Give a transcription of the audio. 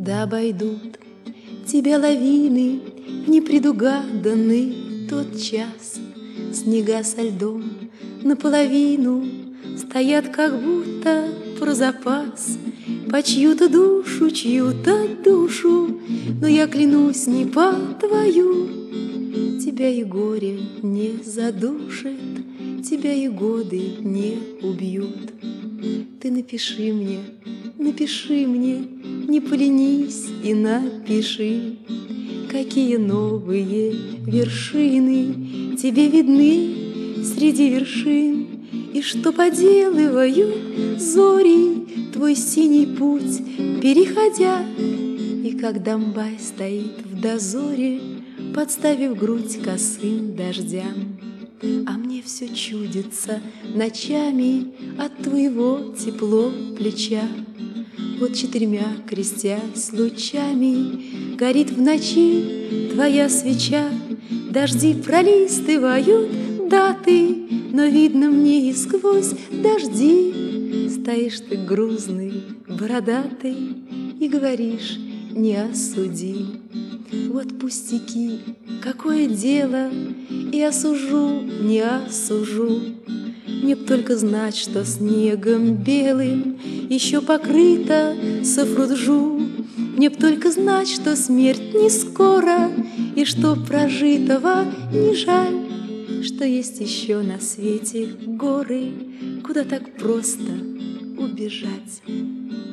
да обойдут тебя лавины, непредугаданный тот час. Снега со льдом наполовину стоят как будто про запас, по чью-то душу, чью-то душу, но я клянусь, не по твою. Тебя и горе не задушит, тебя и годы не убьют. Ты напиши мне, не поленись и напиши, какие новые вершины тебе видны среди вершин, и что поделывают зори твой синий путь переходя. И как Домбай стоит в дозоре, подставив грудь косым дождям. А мне все чудится ночами от твоего тепло плеча. Вот 4 крестясь лучами горит в ночи твоя свеча. Дожди пролистывают даты, но видно мне и сквозь дожди. Стоишь ты грузный, бородатый и говоришь: не осуди. Вот пустяки, какое дело, и осужу, не осужу. Мне б только знать, что снегом белым еще покрыта Софруджу. Мне б только знать, что смерть не скоро, и что прожитого не жаль, что есть еще на свете горы, куда так просто убежать.